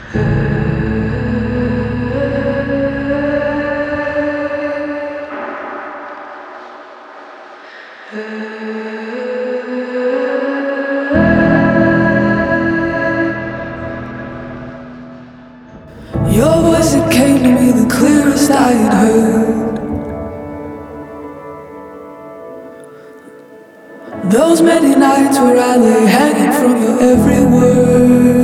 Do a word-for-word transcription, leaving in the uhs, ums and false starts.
Your voice, it came to me the clearest I had heard. Those many nights where I lay hanging from your every word.